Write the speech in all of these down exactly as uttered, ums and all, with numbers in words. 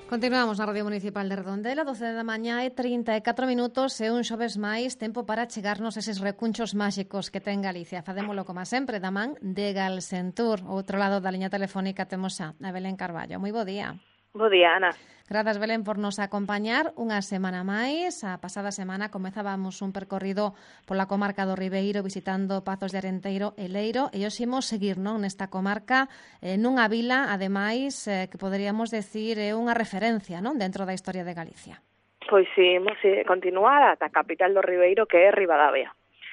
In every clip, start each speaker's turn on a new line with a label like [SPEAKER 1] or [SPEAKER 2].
[SPEAKER 1] Continuamos na Radio Municipal de Redondela, doce da mañá e trinta e catro minutos e un xoves máis tempo para chegarnos eses recunchos máxicos que ten Galicia. Facémolo como sempre, da man de Galsentur. O outro lado da liña telefónica temos a Belén Carballo. Moi bo día.
[SPEAKER 2] Bo día, Ana.
[SPEAKER 1] Grazas, Belén, por nos acompañar unha semana máis. A pasada semana comezábamos un percorrido pola comarca do Ribeiro visitando Pazos de Arenteiro e Leiro e hoxe imos seguir non nesta comarca eh, nunha vila, ademais, eh, que poderíamos decir é unha referencia non dentro da historia de Galicia.
[SPEAKER 2] Pois si, imos continuar ata a capital do Ribeiro, que é Ribadavia.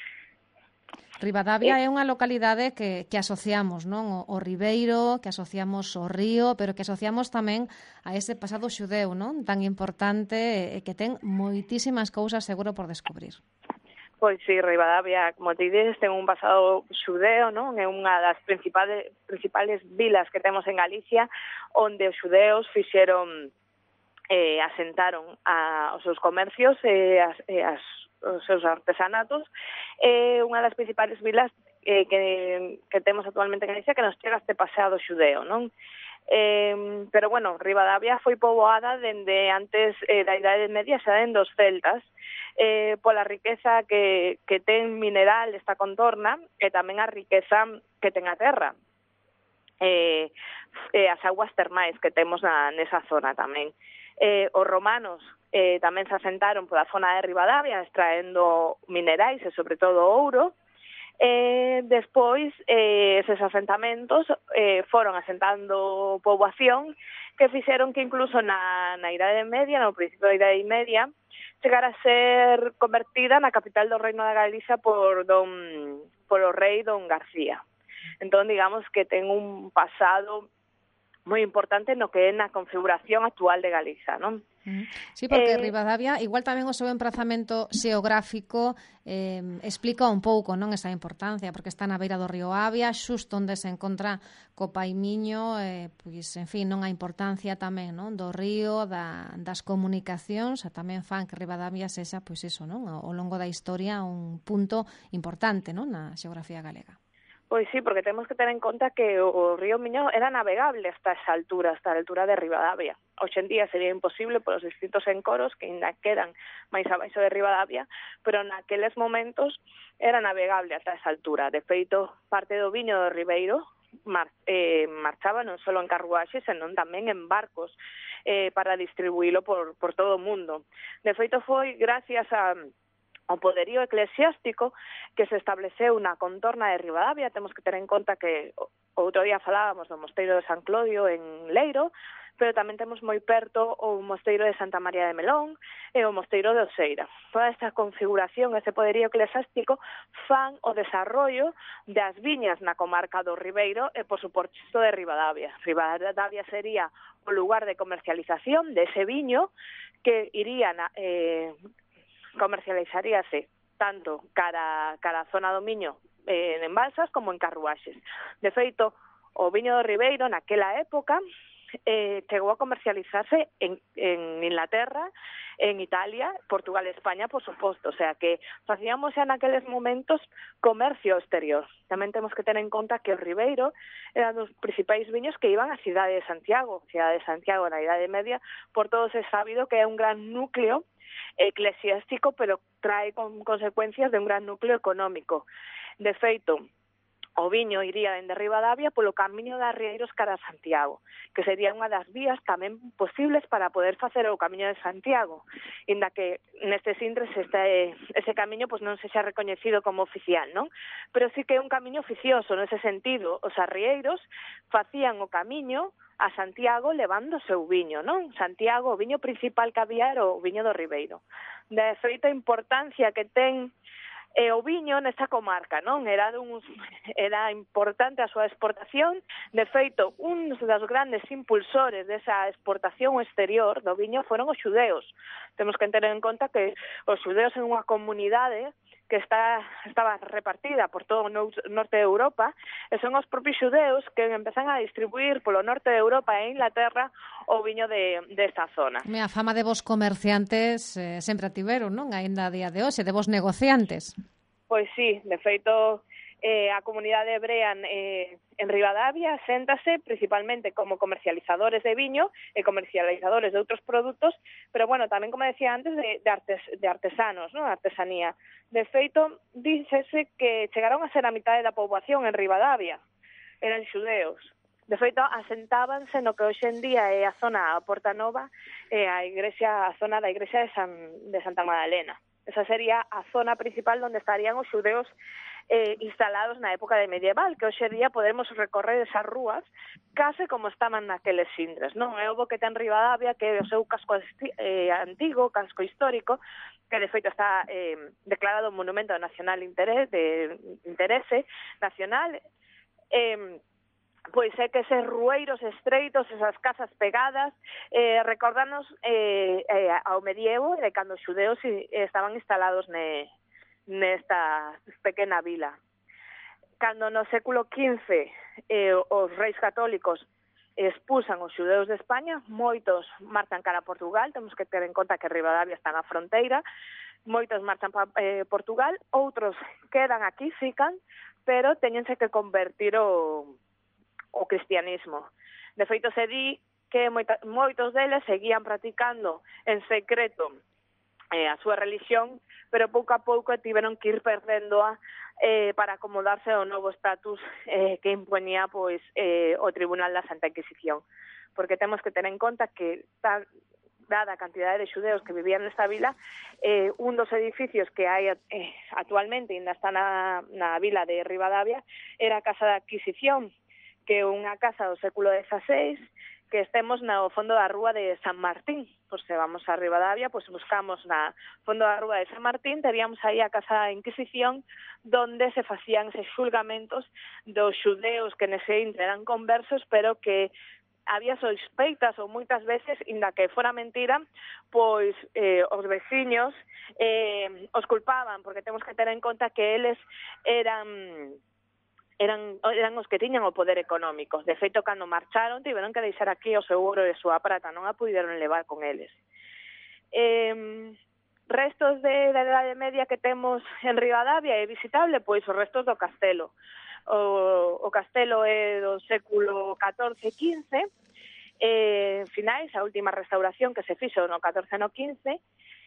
[SPEAKER 1] Ribadavia é unha localidade que, que asociamos, non? O, o Ribeiro, que asociamos o río, pero que asociamos tamén a ese pasado xudeu, non? Tan importante e que ten moitísimas cousas seguro por descubrir.
[SPEAKER 2] Pois si, Ribadavia, como te dices, ten un pasado xudeo, non? É unha das principales, principales vilas que temos en Galicia, onde os xudeos fixeron, eh, asentaron a, os seus comercios e as, e as os seus artesanatos, é eh, unha das principais vilas eh, que, que temos actualmente en Galicia que nos chega este pasado xudeo, non? Eh, pero, bueno, Ribadavia foi poboada dende antes eh, da Idade Media, xa dende os celtas, eh, pola riqueza que, que ten mineral esta contorna e tamén a riqueza que ten a terra. Eh, eh, as aguas termais que temos na, nesa zona tamén. Eh, os romanos eh, tamén se asentaron pola zona de Ribadavia extraendo minerais e sobre todo ouro. Eh, despois, eh, eses asentamentos eh, foron asentando poboación que fixeron que incluso na, na Idade Media, no principio da Idade Media, chegara a ser convertida na capital do Reino de Galicia por don, por o rei Don García. Entón, digamos que ten un pasado moi importante no que é na configuración actual de Galiza, non?
[SPEAKER 1] Sí, porque
[SPEAKER 2] eh,
[SPEAKER 1] Ribadavia, igual tamén o seu emprazamento xeográfico eh, explica un pouco non esa importancia, porque está na beira do río Avia, xusto onde se encontra co Paimiño, eh, pois, en fin, non a importancia tamén non do río, da, das comunicacións, e tamén fan que Ribadavia sexa, pois iso, non? Ao longo da historia un punto importante non na xeografía galega.
[SPEAKER 2] Pois sí, porque temos que ter en conta que o río Miño era navegable hasta esa altura, hasta a altura de Ribadavia. Hoxe en día sería imposible polos distintos encoros que ainda quedan máis abaixo de Ribadavia, pero naqueles momentos era navegable hasta esa altura. De feito, parte do viño do Ribeiro mar, eh, marchaba non só en carruaxes, senón tamén en barcos eh, para distribuílo por, por todo o mundo. De feito, foi gracias a o poderío eclesiástico que se estableceu na contorna de Ribadavia. Temos que ter en conta que outro día falábamos do mosteiro de San Clodio en Leiro, pero tamén temos moi perto o mosteiro de Santa María de Melón e o mosteiro de Oseira. Toda esta configuración, ese poderío eclesiástico, fan o desarrollo das viñas na comarca do Ribeiro e, por suposto, de Ribadavia. Ribadavia sería o lugar de comercialización dese viño que iría na, eh, comercializaríase tanto cara, cara a zona do Miño eh, en balsas como en carruaxes. De feito, o viño do Ribeiro naquela época eh, chegou a comercializarse en, en Inglaterra, en Italia, Portugal e España, por suposto. O sea que facíamos xa naqueles momentos comercio exterior. Tamén temos que ter en conta que o Ribeiro era dos principais viños que iban á cidade de Santiago. A cidade de Santiago na Idade Media, por todos é sabido que é un gran núcleo eclesiástico, pero trae con consecuencias de un gran núcleo económico. De feito, o viño iría dende Ribadavia polo camiño de Arrieiros cara a Santiago, que sería unha das vías tamén posibles para poder facer o camiño de Santiago, inda que nestes intres este, ese camiño pues, non se xa recoñecido como oficial, non? Pero sí que é un camiño oficioso nese sentido. Os arrieiros facían o camiño a Santiago levando o seu viño, non? Santiago, o viño principal que había era o viño do Ribeiro. De feito, a importancia que ten E o viño nesta comarca, non? Era dun, era importante a súa exportación. De feito, un dos grandes impulsores desa exportación exterior do viño foron os xudeos. Temos que ter en conta que os xudeos en unha comunidade que está estaba repartida por todo o norte de Europa, e son os propios xudeus que empezan a distribuir polo norte de Europa e Inglaterra o viño de desta zona.
[SPEAKER 1] A fama de vos comerciantes eh, sempre a tiveron, non? Ainda a día de hoxe, de vos negociantes.
[SPEAKER 2] Pois sí, de feito, eh, a comunidade hebrea eh, en Ribadavia séntase principalmente como comercializadores de viño e comercializadores de outros produtos, pero, bueno, tamén, como decía antes, de, de, artes, de artesanos, ¿no? Artesanía. De feito, dícese que chegaron a ser a mitade da poboación en Ribadavia, eran xudeos. De feito, asentábanse no que hoxe en día é a zona a Porta Nova, e a igrexa, a zona da igrexa de, San, de Santa Magdalena. Esa sería a zona principal onde estarían os xudeos eh, instalados na época de medieval, que hoxe día podemos recorrer esas rúas case como estaban naqueles sindres, non? É o bo que ten Ribadavia, que é o seu casco eh, antigo, casco histórico, que de feito está eh, declarado Monumento Nacional Interés, de Interese Nacional, eh, pois é que eses rueiros estreitos, esas casas pegadas, eh, recordanos eh, eh, ao medievo, de cando os xudeos eh, estaban instalados ne, nesta pequena vila. Cando no século quince eh, os reis católicos expulsan os xudeos de España, moitos marchan cara a Portugal, temos que ter en conta que Ribadavia está na fronteira, moitos marchan para eh, Portugal, outros quedan aquí, fican, pero teñense que convertir o o cristianismo. De feito, se di que moita, moitos deles seguían practicando en secreto eh, a súa religión, pero pouco a pouco tiveron que ir perdéndoa eh, para acomodarse ao novo estatus eh, que imponía pois, eh, o Tribunal da Santa Inquisición. Porque temos que ter en conta que tal, dada a cantidade de xudeos que vivían nesta vila, eh, un dos edificios que hai eh, actualmente, ainda está na, na vila de Ribadavia, era a Casa da Adquisición, que é unha casa do século dieciséis, que estemos no fondo da rúa de San Martín. Pois se vamos a Ribadavia, pois buscamos na fondo da rúa de San Martín, teríamos aí a Casa da Inquisición, donde se facían eses xulgamentos dos xudeos que nese intre eran conversos, pero que había sospeitas ou moitas veces, inda que fora mentira, pois eh, os veciños eh, os culpaban, porque temos que ter en conta que eles eran... eran eran os que tiñan o poder económico. De feito, cando marcharon, tiveron que deixar aquí o seu ouro e a súa prata, non a puderon levar con eles. Eh, restos de, da Idade Media que temos en Ribadavia é visitable, pois os restos do castelo. O, o castelo é do século catorce e quince, eh, finais, a última restauración que se fixo no catorce e no quince,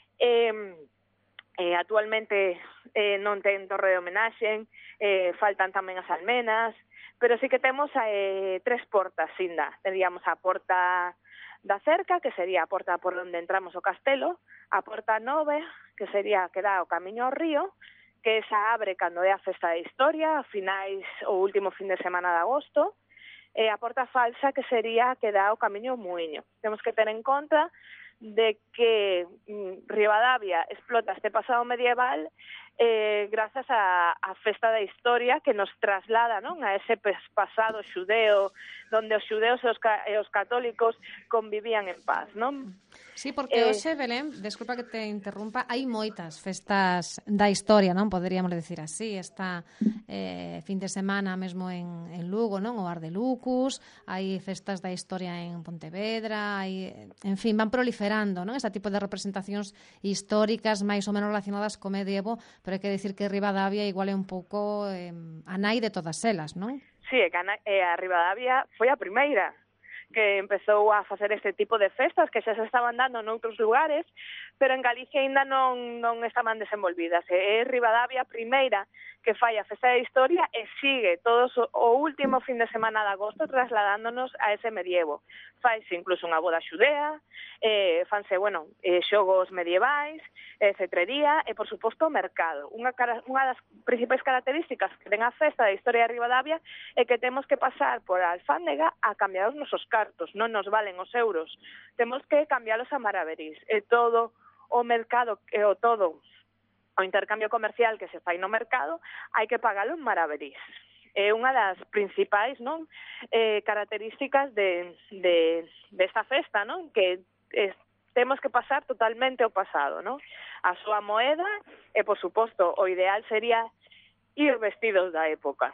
[SPEAKER 2] eh, Eh, actualmente eh, non ten torre de homenaxe, eh, faltan tamén as almenas, pero sí que temos eh, tres portas, ainda. Teríamos a porta da cerca, que sería a porta por onde entramos o castelo, a porta nove, que sería que dá o camiño ao río, que esa abre cando é a festa de historia, a finais o último fin de semana de agosto, e a porta falsa, que sería que dá o camiño ao muiño. Temos que ter en conta de que mm, Ribadavia explota este pasado medieval eh, grazas a, a festa da historia que nos traslada, non, a ese pasado xudeo donde os xudeos e os, e os católicos convivían en paz, non?
[SPEAKER 1] Sí, porque eh, hoxe, Belén, desculpa que te interrumpa, hai moitas festas da historia, non? Poderíamos decir así, está eh, fin de semana mesmo en, en Lugo, non? O Ar de Lucus, hai festas da historia en Pontevedra, hai, en fin, van proliferando, non? Este tipo de representacións históricas máis ou menos relacionadas co medievo, pero hai que decir que Ribadavia igual é un pouco eh, a nai de todas elas, non?
[SPEAKER 2] Sí, é que a, eh, a Ribadavia foi a primeira que empezou a facer este tipo de festas que xa se estaban dando noutros lugares, pero en Galicia ainda non, non estaban desenvolvidas. É Ribadavia a primeira que fai a festa de historia e sigue todos o último fin de semana de agosto trasladándonos a ese medievo. Faise incluso unha boda xudea, eh, fanse, bueno, eh, xogos medievais, eh, cetrería e, por suposto, o mercado. Unha, unha das principais características que ten a festa de historia de Ribadavia é que temos que pasar por a alfándega a cambiar os nosos cartos, non nos valen os euros. Temos que cambialos a maravedís. E todo o mercado, e o todo o intercambio comercial que se fai no mercado, hai que pagalo en maravedís. É unha das principais, non, eh, características de, de, de esta festa, non, que es, temos que pasar totalmente o pasado, non? A súa moeda e, por suposto, o ideal sería ir vestidos da época.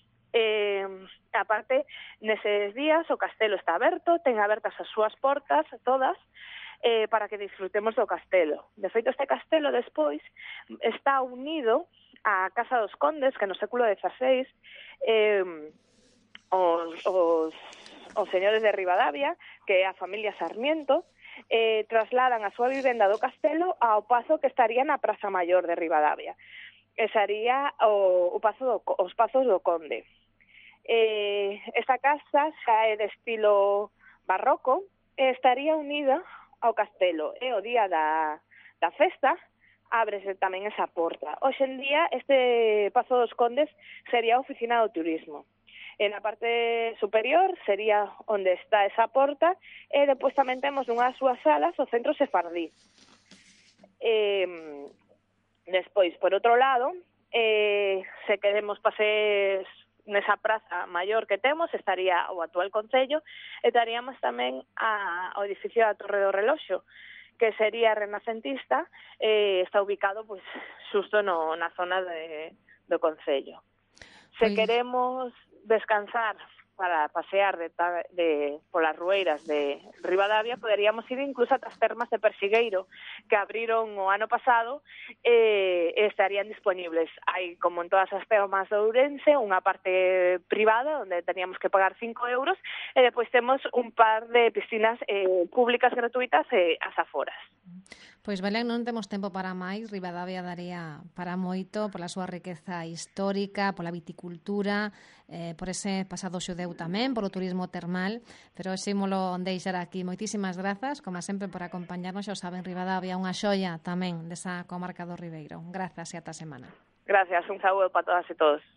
[SPEAKER 2] Eh, aparte, neses días o castelo está aberto, ten abertas as súas portas, todas, eh, para que disfrutemos do castelo. De feito, este castelo despois está unido a Casa dos Condes, que no século dezaseis eh, os, os, os señores de Ribadavia, que é a familia Sarmiento, eh, trasladan a súa vivenda do castelo ao pazo que estaría na Praza Maior de Ribadavia. E sería o, o pazo do, os pazos do Conde. Eh, esta casa xa é de estilo barroco e estaría unida ao castelo, e o día da, da festa ábrese tamén esa porta. Hoxe en día este Pazo dos Condes sería a oficina do turismo. En a parte superior sería onde está esa porta e depois tamén temos nunha das súas salas o centro sefardí. Eh, despois, por outro lado, eh, se queremos pasees nesa praza maior que temos, estaría o actual Concello, e estaríamos tamén a, ao edificio da Torre do Reloxo, que sería renacentista, e está ubicado pois xusto no, na zona de, do Concello. Se pues... queremos descansar para pasear de, de polas rueiras de Ribadavia, poderíamos ir incluso ata as termas de Persigueiro, que abriron o ano pasado e eh, estarían disponibles. Hai, como en todas as termas de Ourense, unha parte privada onde teníamos que pagar cinco euros e depois temos un par de piscinas eh, públicas gratuitas e as aforas.
[SPEAKER 1] Pois, Belén, non temos tempo para máis. Ribadavia daría para moito pola súa riqueza histórica, pola viticultura, eh, por ese pasado xudeu tamén, polo turismo termal, pero xímolo deixar aquí. Moitísimas grazas, como sempre, por acompañarnos. Xa o saben, Ribadavia, unha xoia tamén desa comarca do Ribeiro. Grazas e ata semana.
[SPEAKER 2] Gracias, un saúdo para todas e todos.